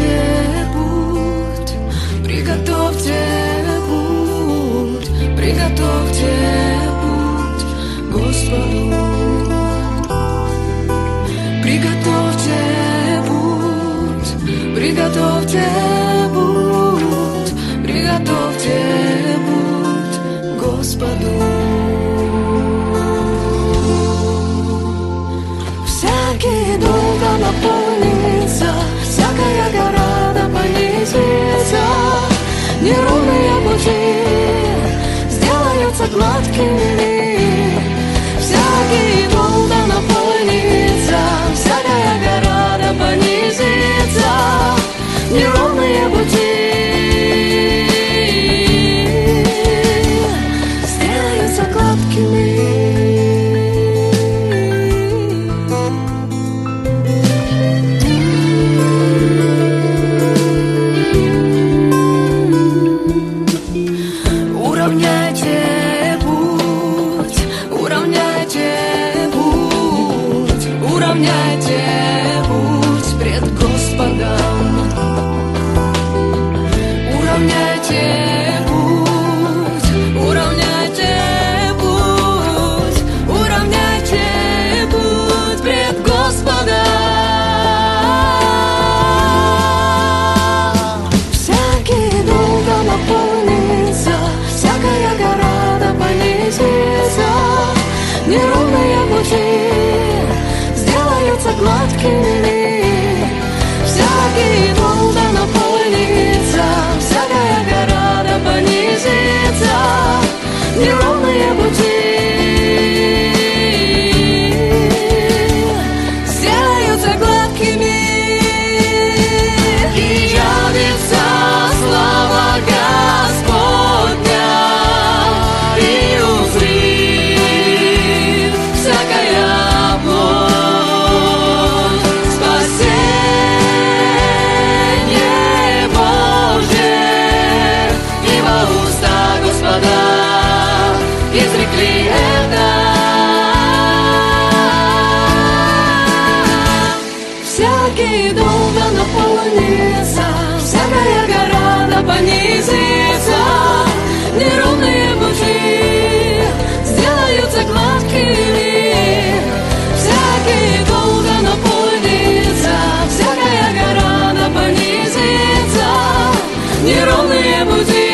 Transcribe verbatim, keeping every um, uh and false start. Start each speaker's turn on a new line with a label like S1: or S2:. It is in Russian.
S1: путь, приготовьте путь, приготовьте путь Господу. Приготовьте путь, приготовьте путь, приготовьте путь Господу. Всякий долго наполнится, всякая гора да понизится, неровные пути сделаются гладкими. Всякий долго наполнится, всякая гора да понизится, неровные пути сделаются гладкими. Уравняйте путь, уравняйте путь, уравняйте путь пред Господом. Уравняйте путь, уравняйте путь, уравняйте путь пред Господом. Всякий долго наполнится, всякая гора да понизится, неровные пути сделаются гладкими. Всякий долго наполнится, всякая гора да понизится, неровные пути сделаются гладкими. И явится слава Господня, и узрит всякая плоть спасение Божье, ибо уста Господа изрекли это. Всякий долго наполнится, всякая гора да понизится, неровные пути сделаются гладкими. Всякий долго наполнится, всякая гора да понизится, неровные пути